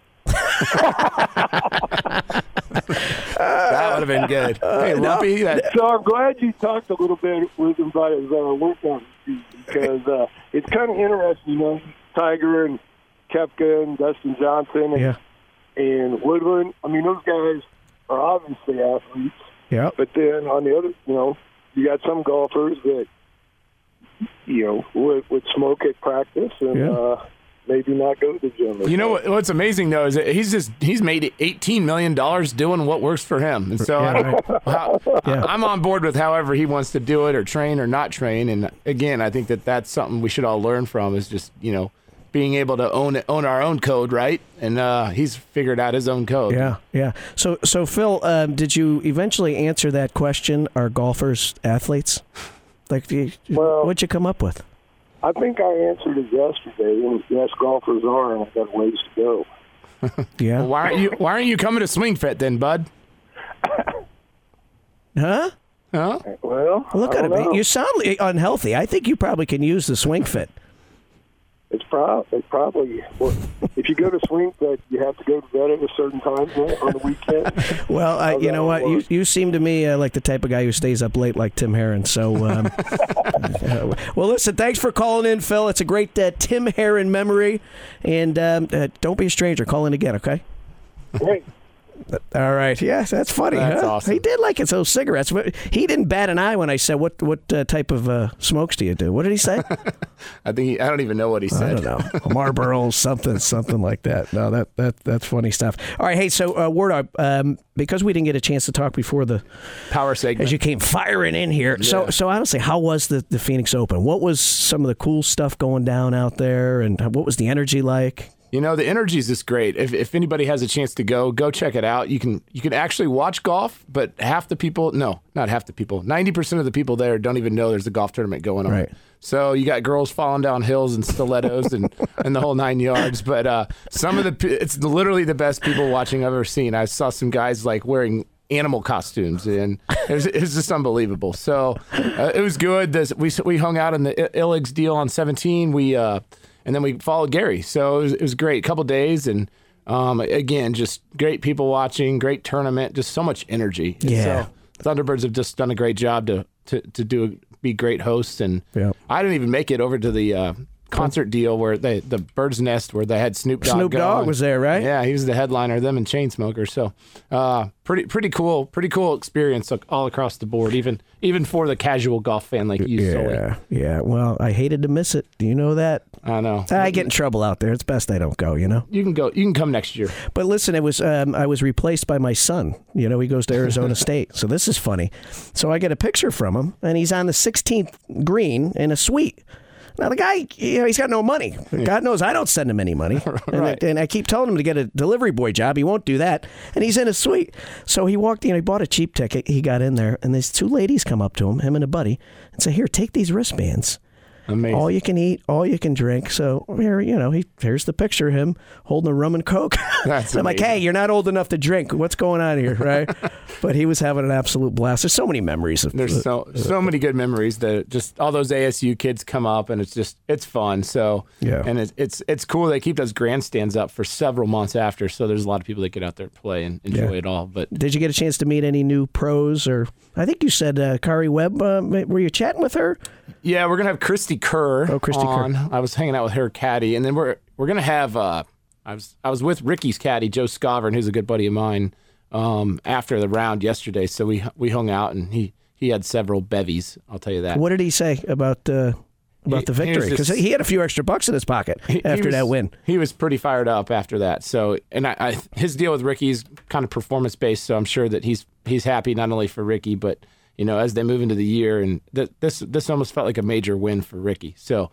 That would have been good. Hey, Lumpy. So I'm glad you talked a little bit with him about his workout routine, because it's kind of interesting, Tiger and Koepka and Dustin Johnson and Woodland. I mean, those guys are obviously athletes. Yeah. But then on the other, you got some golfers that, would smoke at practice and maybe not go to the gym. You know what's amazing though is that he's made $18 million doing what works for him, and so I'm on board with however he wants to do it, or train or not train. And again, I think that's something we should all learn from, is just being able to own our own code, right? And he's figured out his own code. Yeah. So Phil, did you eventually answer that question? Are golfers athletes? What'd you come up with? I think I answered it yesterday, and yes, golfers are, and I've got ways to go. Yeah. Well, why aren't you coming to Swing Fit then, bud? Huh? Well, look at it. You sound unhealthy. I think you probably can use the Swing Fit. It's probably if you go to Swing Fit, you have to go to bed at a certain time on the weekend. Well, you know what? You seem to me like the type of guy who stays up late, like Tim Herron. So, well, listen. Thanks for calling in, Phil. It's a great Tim Herron memory, and don't be a stranger. Call in again, okay? Great. All right. Yeah, that's funny. That's huh? awesome. He did like it. Those cigarettes. But he didn't bat an eye when I said, "What type of smokes do you do?" What did he say? I don't even know what he said. I don't know. Marlboro, something like that. No, that's funny stuff. All right. Hey, so Wardo, because we didn't get a chance to talk before the power segment, as you came firing in here. Yeah. So honestly, how was the Phoenix Open? What was some of the cool stuff going down out there, and what was the energy like? The energy is just great. If anybody has a chance to go check it out. You can actually watch golf, but half the people, no, not half the people, 90% of the people there don't even know there's a golf tournament going on. Right. So you got girls falling down hills and stilettos and the whole 9 yards. But it's literally the best people watching I've ever seen. I saw some guys wearing animal costumes, and it was just unbelievable. So it was good. We hung out in the Illigs deal on 17. And then we followed Gary. So it was great. A couple days, and again, just great people watching, great tournament, just so much energy. Yeah. So Thunderbirds have just done a great job to be great hosts. And I didn't even make it over to the concert deal where the Bird's Nest where they had Snoop Dogg. Snoop Dogg was there, right? Yeah, he was the headliner. Them and Chainsmokers. So pretty cool experience all across the board. Even for the casual golf fan like you, Sully. Yeah. Well, I hated to miss it. Do you know that? I know. I get in trouble out there. It's best I don't go. You know. You can go. You can come next year. But listen, it was I was replaced by my son. You know, he goes to Arizona State. So this is funny. So I get a picture from him, and he's on the 16th green in a suite. Now, the guy, he's got no money. God knows I don't send him any money. Right. And I keep telling him to get a delivery boy job. He won't do that. And he's in a suite. So he walked in. He bought a cheap ticket. He got in there. And these two ladies come up to him and a buddy, and say, here, take these wristbands. Amazing. All you can eat, all you can drink. So here, here's the picture of him holding a rum and Coke. That's and I'm like, hey, you're not old enough to drink. What's going on here, right? But he was having an absolute blast. There's so many memories. There's so many good memories that just all those ASU kids come up, and it's fun. So yeah, and it's cool. They keep those grandstands up for several months after. So there's a lot of people that get out there and play and enjoy it all. But did you get a chance to meet any new pros? Or I think you said Kari Webb. Were you chatting with her? Yeah, we're gonna have Christy Kerr on. Kerr. I was hanging out with her caddy, and then we're gonna have. I was with Ricky's caddy, Joe Scovern, who's a good buddy of mine. After the round yesterday, so we hung out, and he had several bevies. I'll tell you that. What did he say about the victory? Because he had a few extra bucks in his pocket after that win. He was pretty fired up after that. So, and his deal with Ricky's kind of performance based. So I'm sure that he's happy not only for Ricky, but as they move into the year, and this almost felt like a major win for Ricky. So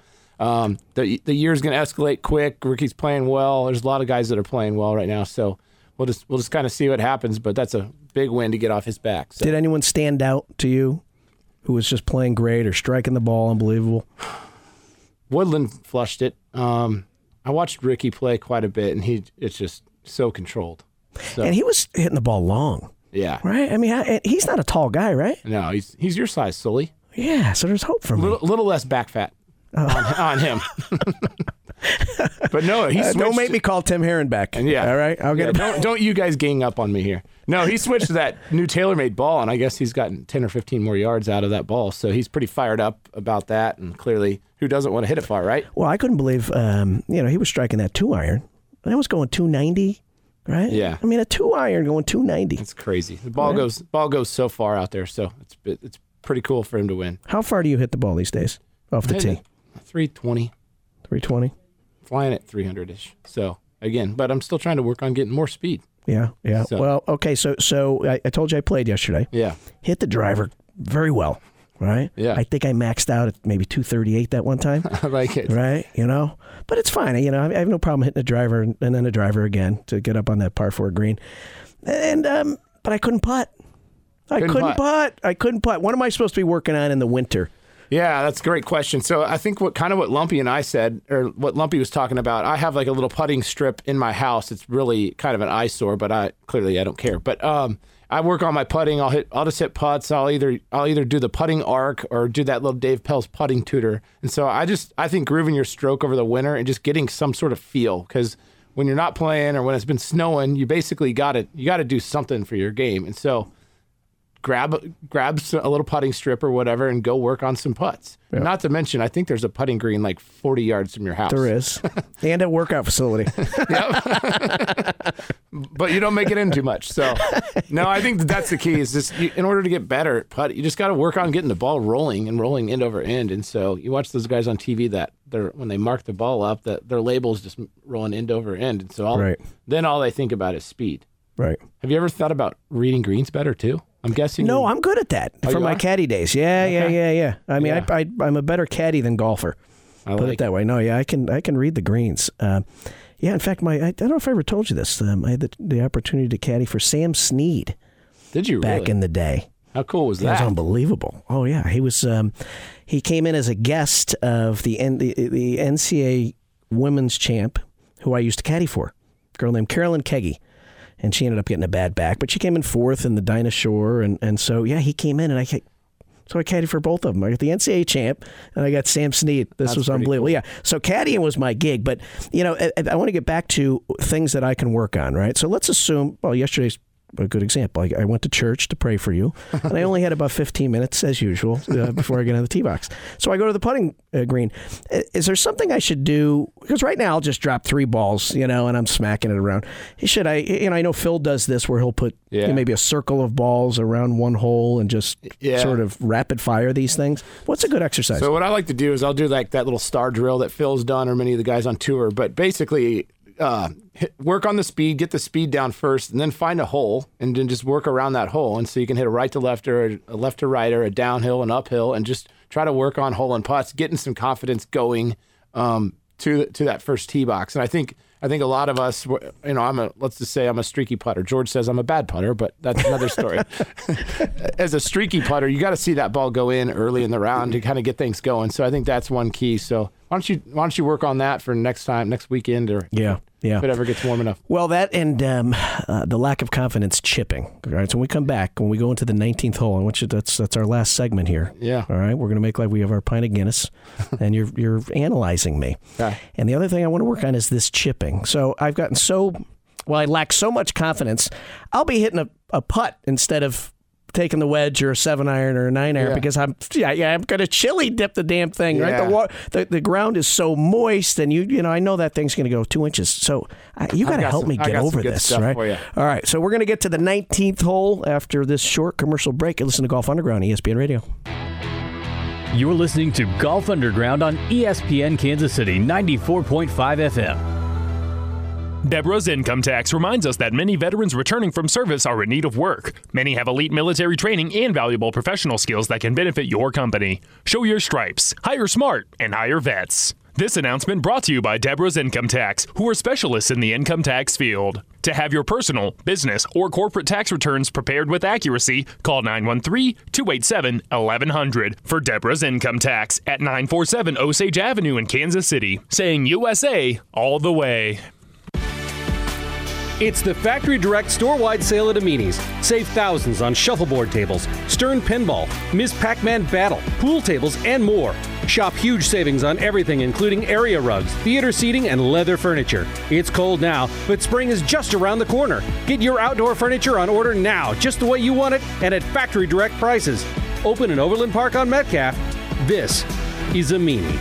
the year's going to escalate quick. Ricky's playing well. There's a lot of guys that are playing well right now. So we'll just kind of see what happens. But that's a big win to get off his back. So. Did anyone stand out to you who was just playing great or striking the ball unbelievable? Woodland flushed it. I watched Ricky play quite a bit, and it's just so controlled. So. And he was hitting the ball long. Yeah. Right? I mean, he's not a tall guy, right? No, he's your size, Sully. Yeah, so there's hope for me. Little less back fat on him. But no, he switched. Don't make me call Tim Herron back. Yeah. All right? I'll get him. Don't you guys gang up on me here. No, he switched to that new TaylorMade ball, and I guess he's gotten 10 or 15 more yards out of that ball. So he's pretty fired up about that, and clearly, who doesn't want to hit it far, right? Well, I couldn't believe, he was striking that 2-iron. And it was going 290. Right? Yeah. I mean, a 2-iron going 290. It's crazy. The ball goes so far out there, so it's pretty cool for him to win. How far do you hit the ball these days off the tee? 320. 320? Flying at 300-ish. So, again, but I'm still trying to work on getting more speed. Yeah. So. Well, okay, so I told you I played yesterday. Yeah. Hit the driver very well. Right? Yeah. I think I maxed out at maybe 238 that one time. I like it. Right? But it's fine. I have no problem hitting a driver and then a driver again to get up on that par 4 green. And but I couldn't putt. I couldn't putt. What am I supposed to be working on in the winter? Yeah, that's a great question. So I think what Lumpy and I said, or what Lumpy was talking about, I have like a little putting strip in my house. It's really kind of an eyesore, but I don't care. But I work on my putting. I'll just hit putts. I'll either do the putting arc or do that little Dave Pell's putting tutor. And so I think grooving your stroke over the winter and just getting some sort of feel, because when you're not playing or when it's been snowing, you basically got to do something for your game. And so grab a little putting strip or whatever and go work on some putts. Yeah. Not to mention, I think there's a putting green like 40 yards from your house. There is. And a workout facility. But you don't make it in too much. So, no, I think that's the key is just in order to get better at putt, you just got to work on getting the ball rolling end over end. And so you watch those guys on TV that when they mark the ball up, that their label's just rolling end over end. And so then all they think about is speed. Right. Have you ever thought about reading greens better too? I'm guessing. No, I'm good at that from my caddy days. Yeah. I mean, I'm a better caddy than golfer. Put it that way. No, I can read the greens. In fact, I don't know if I ever told you this. I had the opportunity to caddy for Sam Snead. Did you back in the day? How cool was that? It was unbelievable. Oh yeah, he was. He came in as a guest of the NCAA women's champ, who I used to caddy for, a girl named Carolyn Keggy. And she ended up getting a bad back, but she came in 4th in the Dinah Shore, and so he came in, and I caddied for both of them. I got the NCAA champ, and I got Sam Snead. This was unbelievable. Cool. Yeah, so caddying was my gig, but I want to get back to things that I can work on, right? So let's assume, well, yesterday's a good example. I went to church to pray for you, and I only had about 15 minutes, as usual, before I get on the tee box. So I go to the putting green. Is there something I should do? Because right now I'll just drop 3 balls, and I'm smacking it around. Should I? I know Phil does this where he'll put maybe a circle of balls around one hole and just sort of rapid fire these things. What's a good exercise? So what I like to do is I'll do like that little star drill that Phil's done or many of the guys on tour, but basically work on the speed, get the speed down first, and then find a hole and then just work around that hole. And so you can hit a right to left or a left to right or a downhill and uphill and just try to work on hole and putts, getting some confidence going to that first tee box. And I think a lot of us, let's just say I'm a streaky putter. George says I'm a bad putter, but that's another story. As a streaky putter, you got to see that ball go in early in the round to kind of get things going. So I think that's one key. So why don't you work on that for next weekend or if it ever gets warm enough. Well, that and the lack of confidence chipping. All right, so when we come back, when we go into the 19th hole, I want you. That's our last segment here. Yeah. All right, we're going to make like we have our pint of Guinness, and you're analyzing me. Okay. And the other thing I want to work on is this chipping. So I've gotten I lack so much confidence. I'll be hitting a putt instead of taking the wedge or a 7-iron or a 9-iron because I'm going to chili dip the damn thing, right? The ground is so moist, and I know that thing's going to go 2 inches. So you got to help me get over this, right? All right, so we're going to get to the 19th hole after this short commercial break. You listen to Golf Underground, ESPN Radio. You're listening to Golf Underground on ESPN Kansas City 94.5 FM. Deborah's Income Tax reminds us that many veterans returning from service are in need of work. Many have elite military training and valuable professional skills that can benefit your company. Show your stripes, hire smart, and hire vets. This announcement brought to you by Deborah's Income Tax, who are specialists in the income tax field. To have your personal, business, or corporate tax returns prepared with accuracy, call 913-287-1100 for Deborah's Income Tax at 947 Osage Avenue in Kansas City, saying USA all the way. It's the Factory Direct store-wide sale at Amini's. Save thousands on shuffleboard tables, Stern Pinball, Ms. Pac-Man Battle, pool tables, and more. Shop huge savings on everything, including area rugs, theater seating, and leather furniture. It's cold now, but spring is just around the corner. Get your outdoor furniture on order now, just the way you want it, and at Factory Direct prices. Open in Overland Park on Metcalf. This is Amini's.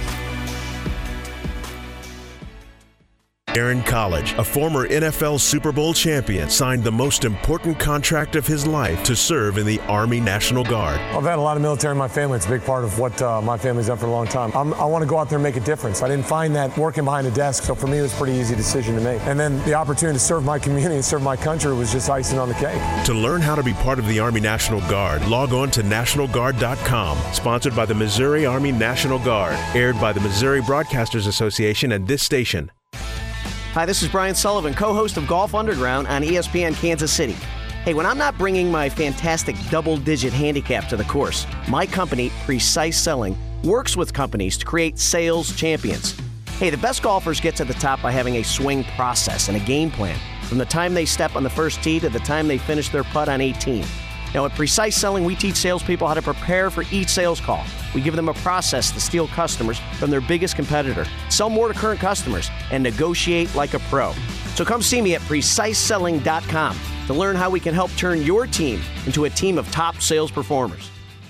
Aaron College, a former NFL Super Bowl champion, signed the most important contract of his life to serve in the Army National Guard. I've had a lot of military in my family. It's a big part of what my family's done for a long time. I want to go out there and make a difference. I didn't find that working behind a desk, so for me it was a pretty easy decision to make. And then the opportunity to serve my community and serve my country was just icing on the cake. To learn how to be part of the Army National Guard, log on to nationalguard.com. Sponsored by the Missouri Army National Guard. Aired by the Missouri Broadcasters Association and this station. Hi, this is Brian Sullivan, co-host of Golf Underground on ESPN Kansas City. Hey, when I'm not bringing my fantastic double-digit handicap to the course, my company, Precise Selling, works with companies to create sales champions. Hey, the best golfers get to the top by having a swing process and a game plan from the time they step on the first tee to the time they finish their putt on 18. Now, at Precise Selling, we teach salespeople how to prepare for each sales call. We give them a process to steal customers from their biggest competitor, sell more to current customers, and negotiate like a pro. So come see me at PreciseSelling.com to learn how we can help turn your team into a team of top sales performers.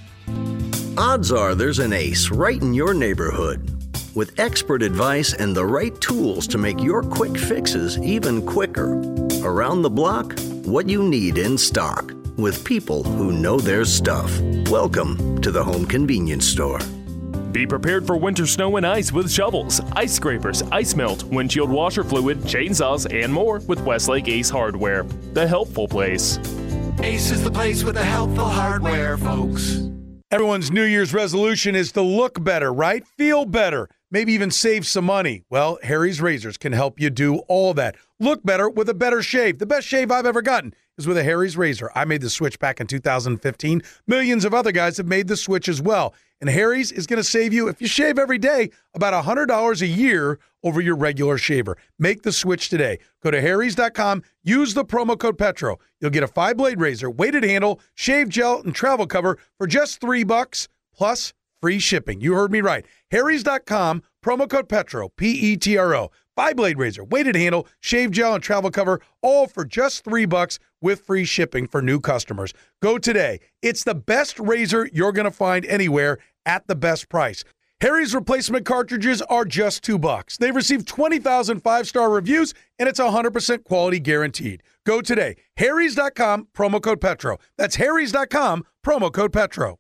Odds are there's an ace right in your neighborhood. With expert advice and the right tools to make your quick fixes even quicker. Around the block, what you need in stock. With people who know their stuff. Welcome to the Home Convenience Store. Be prepared for winter snow and ice with shovels, ice scrapers, ice melt, windshield washer fluid, chainsaws, and more with Westlake Ace Hardware, the helpful place. Ace is the place with the helpful hardware, folks. Everyone's New Year's resolution is to look better, right? Feel better, maybe even save some money. Well, Harry's Razors can help you do all that. Look better with a better shave. The best shave I've ever gotten is with a Harry's Razor. I made the switch back in 2015. Millions of other guys have made the switch as well. And Harry's is going to save you, if you shave every day, about $100 a year over your regular shaver. Make the switch today. Go to harrys.com, use the promo code Petro. You'll get a 5-blade razor, weighted handle, shave gel, and travel cover for just $3 plus free shipping. You heard me right. harrys.com, promo code PETRO, P-E-T-R-O. 5-blade razor, weighted handle, shave gel, and travel cover, all for just $3 with free shipping for new customers. Go today. It's the best razor you're going to find anywhere at the best price. Harry's replacement cartridges are just $2. They've received 20,000 5-star reviews, and it's 100% quality guaranteed. Go today. Harrys.com, promo code PETRO. That's Harrys.com, promo code PETRO.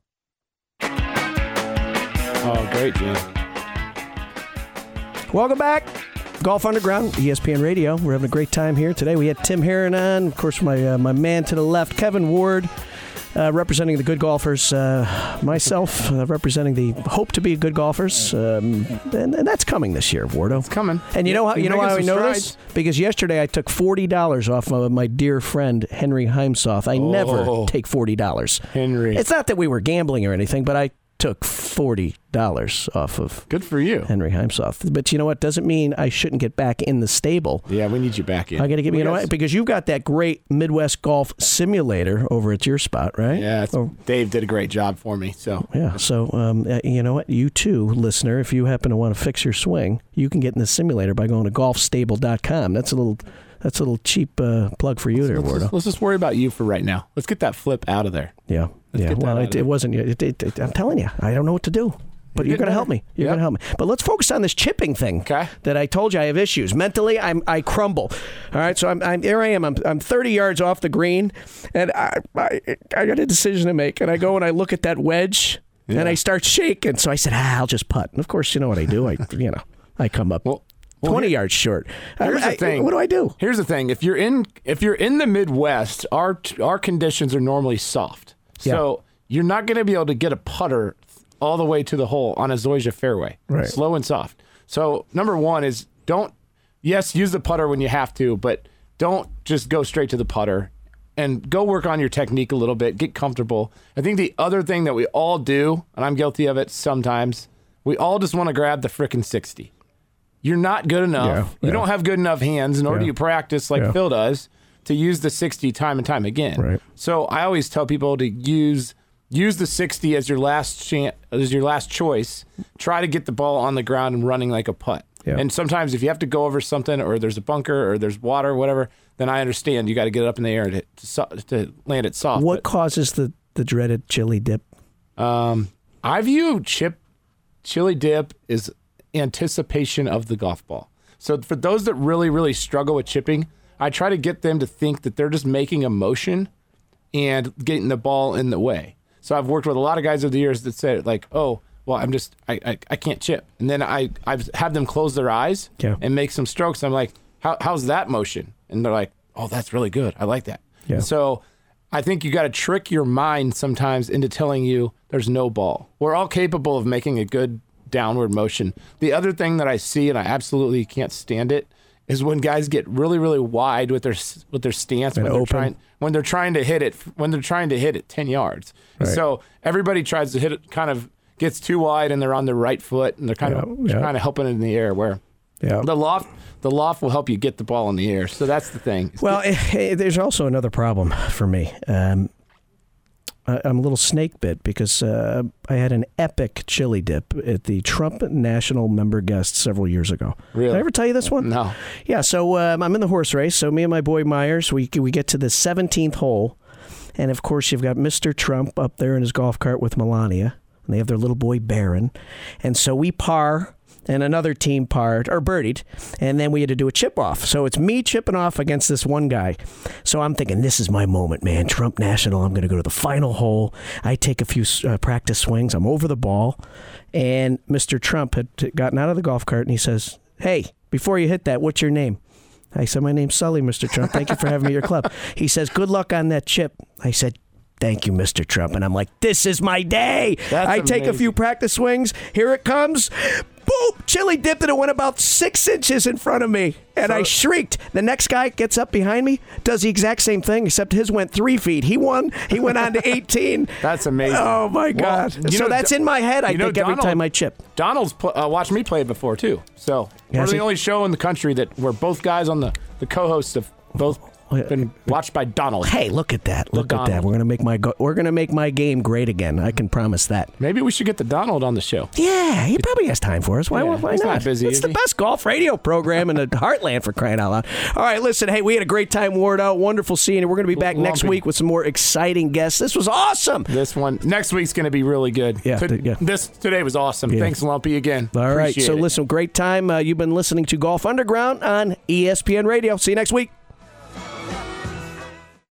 Oh, great, Jim. Welcome back. Golf Underground, ESPN Radio. We're having a great time here today. We had Tim Herron on, of course, my man to the left, Kevin Ward, representing the good golfers. Myself, representing the hope to be good golfers, and that's coming this year, Wardo. It's coming. And you know how I know this? Because yesterday I took $40 off of my dear friend Henry Heimsoth. I never take $40. Henry. It's not that we were gambling or anything, but I took $40 off of good for you, Henry Heimsoth. But you know what? Doesn't mean I shouldn't get back in the stable. Yeah, we need you back in. I got to get you know what? Because you've got that great Midwest Golf Simulator over at your spot, right? Yeah, Dave did a great job for me. So yeah, so you know what? You too, listener, if you happen to want to fix your swing, you can get in the simulator by going to golfstable.com. That's a little cheap plug for you there, Wardo. Let's just worry about you for right now. Let's get that flip out of there. Yeah. Well, it wasn't. I'm telling you, I don't know what to do. But you're going to help me. You're going to help me. But let's focus on this chipping thing. Okay. That I told you I have issues. Mentally, I crumble. All right. So here I am. I'm 30 yards off the green, and I got a decision to make. And I go and I look at that wedge, and I start shaking. So I said, I'll just putt. And of course, you know what I do. I come up. 20 yards short. Here's the thing. What do I do? Here's the thing. If you're in the Midwest, our conditions are normally soft. So you're not going to be able to get a putter all the way to the hole on a Zoysia fairway. Right. Slow and soft. So number one is use the putter when you have to, but don't just go straight to the putter, and go work on your technique a little bit, get comfortable. I think the other thing that we all do, and I'm guilty of it sometimes, we all just want to grab the frickin' 60. You're not good enough. You don't have good enough hands, nor do you practice like Phil does to use the 60 time and time again. Right. So I always tell people to use the 60 as your last choice. Try to get the ball on the ground and running like a putt. Yeah. And sometimes if you have to go over something, or there's a bunker, or there's water, or whatever, then I understand you got to get it up in the air to land it soft. What causes the dreaded chili dip? I view chili dip is anticipation of the golf ball. So for those that really, really struggle with chipping, I try to get them to think that they're just making a motion and getting the ball in the way. So I've worked with a lot of guys over the years that say like, oh, well, I can't chip. And then I've had them close their eyes and make some strokes. I'm like, how's that motion? And they're like, oh, that's really good. I like that. Yeah. So I think you got to trick your mind sometimes into telling you there's no ball. We're all capable of making a good downward motion. The other thing that I see, and I absolutely can't stand it, is when guys get really, really wide with their stance when they're trying to hit it 10 yards. Right. So everybody tries to hit it, kind of gets too wide, and they're on their right foot, and they're kind of helping it in the air. Where the loft will help you get the ball in the air. So that's the thing. Well, there's also another problem for me. I'm a little snake bit because I had an epic chili dip at the Trump National Member Guest several years ago. Really? Did I ever tell you this one? No. Yeah, so I'm in the horse race. So me and my boy Myers, we get to the 17th hole. And, of course, you've got Mr. Trump up there in his golf cart with Melania. And they have their little boy Barron. And so we par, and another team parred, or birdied, and then we had to do a chip off. So it's me chipping off against this one guy. So I'm thinking, this is my moment, man. Trump National, I'm going to go to the final hole. I take a few practice swings. I'm over the ball. And Mr. Trump had gotten out of the golf cart, and he says, hey, before you hit that, what's your name? I said, my name's Sully, Mr. Trump. Thank you for having me at your club. He says, good luck on that chip. I said, thank you, Mr. Trump. And I'm like, this is my day. I take a few practice swings. Here it comes. Boom! Chili dipped and it went about 6 inches in front of me. And I shrieked. The next guy gets up behind me, does the exact same thing, except his went 3 feet. He won. He went on to 18. That's amazing. Oh, my God. Well, so that's in my head, I think, every time I chip. Donald's watched me play it before, too. So we're the only show in the country that we're both guys on the co-hosts of both Been watched by Donald. Hey, look at that! Look at that! We're gonna make my game great again. I can promise that. Maybe we should get the Donald on the show. Yeah, he probably has time for us. Why he's not? not busy. It's the best golf radio program in the heartland, for crying out loud. All right, listen. Hey, we had a great time, Wardo. Wonderful seeing you. We're going to be back next week with some more exciting guests. This was awesome. This one next week's going to be really good. Yeah. Today was awesome. Yeah. Thanks, Lumpy, again. All right. Appreciate So it. listen, great time. You've been listening to Golf Underground on ESPN Radio. See you next week.